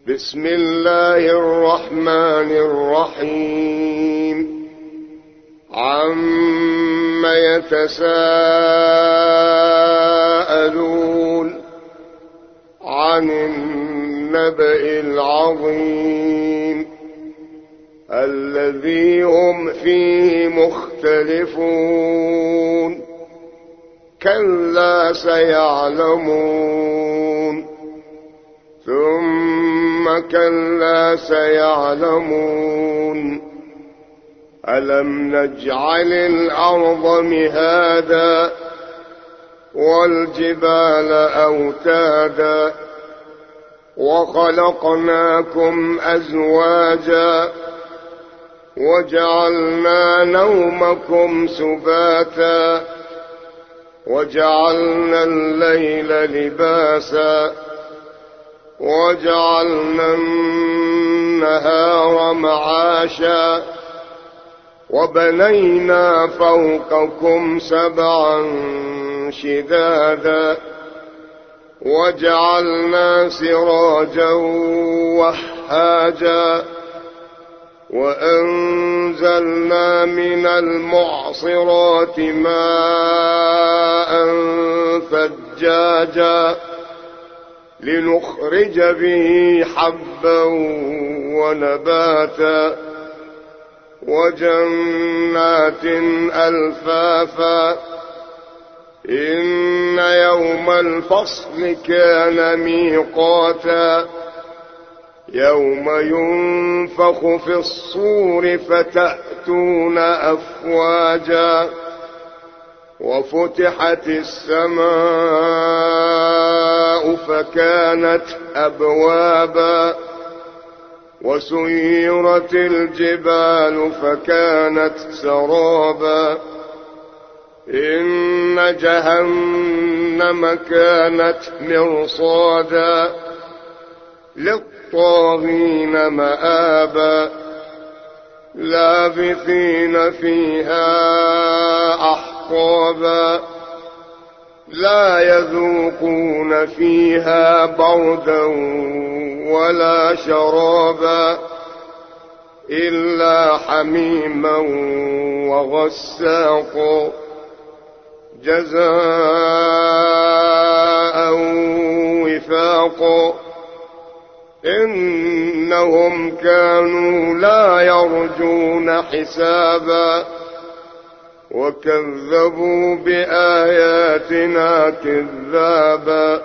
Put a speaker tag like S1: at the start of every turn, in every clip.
S1: بسم الله الرحمن الرحيم. عم يتساءلون عن النبأ العظيم الذي هم فيه مختلفون. كلا سيعلمون ثم كلا سيعلمون. ألم نجعل الأرض مهادا والجبال أوتادا وخلقناكم أزواجا وجعلنا نومكم سباتا وجعلنا الليل لباسا وجعلنا النهار معاشا وبنينا فوقكم سبعا شدادا وجعلنا سراجا وهاجا وأنزلنا من المعصرات ماء ثجاجا لنخرج به حبا ونباتا وجنات ألفافا. إن يوم الفصل كان ميقاتا يوم ينفخ في الصور فتأتون أفواجا وفتحت السماء فكانت أبوابا وسيرت الجبال فكانت سرابا. إن جهنم كانت مرصادا للطاغين مآبا لابثين فيها أحقابا لا يذوقون فيها بردا ولا شرابا إلا حميما وغساقا جزاء وفاقا. إنهم كانوا لا يرجون حسابا وكذبوا بآياتنا كذابا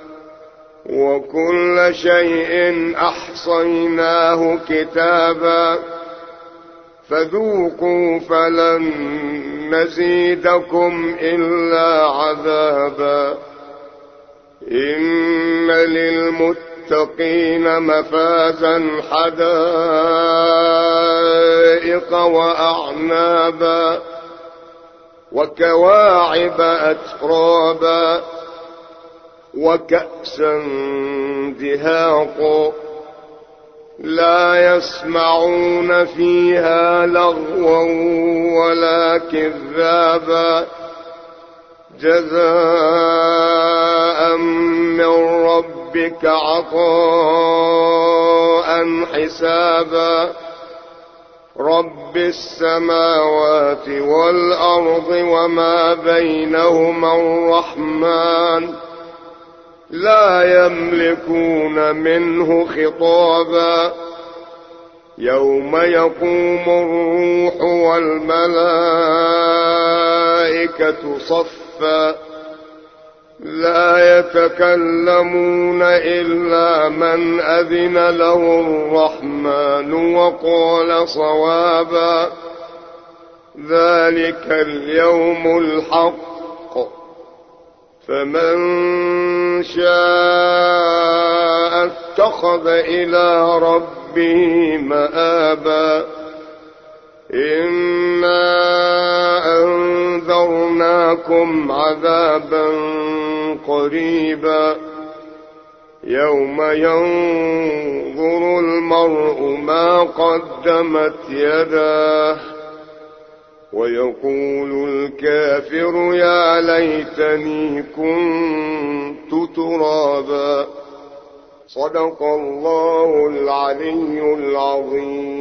S1: وكل شيء أحصيناه كتابا فذوقوا فلن نزيدكم إلا عذابا. إن للمتقين مفازا حدائق وأعنابا وكواعب أترابا وكأسا دهاقا لا يسمعون فيها لغوا ولا كذابا جزاء من ربك عطاء حسابا. رب السماوات والأرض وما بينهما الرحمن لا يملكون منه خطابا. يوم يقوم الروح والملائكة صفا لا يتكلمون إلا من أذن له الرحمن وقال صوابا. ذلك اليوم الحق فمن شاء اتخذ إلى ربه مآبا. إنا أنذرناكم عذابا قريبا يوم ينظر المرء ما قدمت يداه ويقول الكافر يا ليتني كنت ترابا. صدق الله العلي العظيم.